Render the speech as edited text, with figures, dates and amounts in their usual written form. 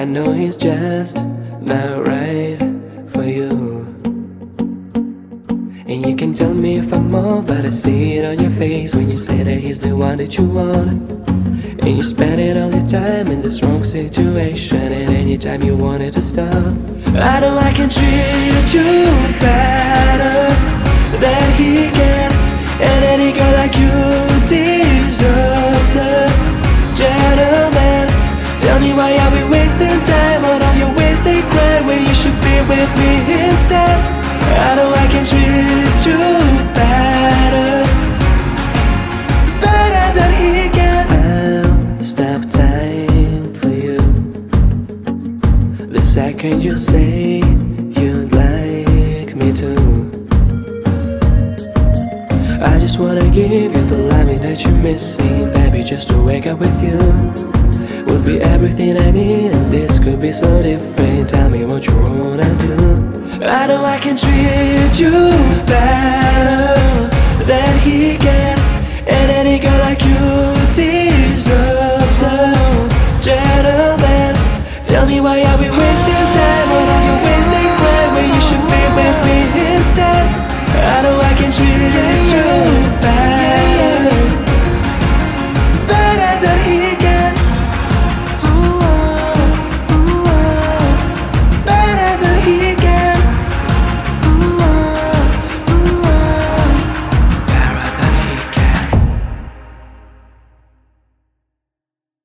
I know he's just not right for you. And you can tell me if I'm off, but I see it on your face when you say that he's the one that you want. And you spend it all your time in this wrong situation, and anytime you want it to stop. I know I can treat you better than he can, and any girl like you deserves a gentleman. Tell me why are we wasting time on all your wasted crying when you should be with me instead. I know I can treat you better than he can. I'll stop time for you the second you say you'd like me to. I just wanna give you the loving that you're missing, baby. Just to wake up with you would be everything I need, and this could be so different. Tell me what you wanna do. I know I can treat you better than he can, and any girl like you deserves a gentleman. Tell me why are we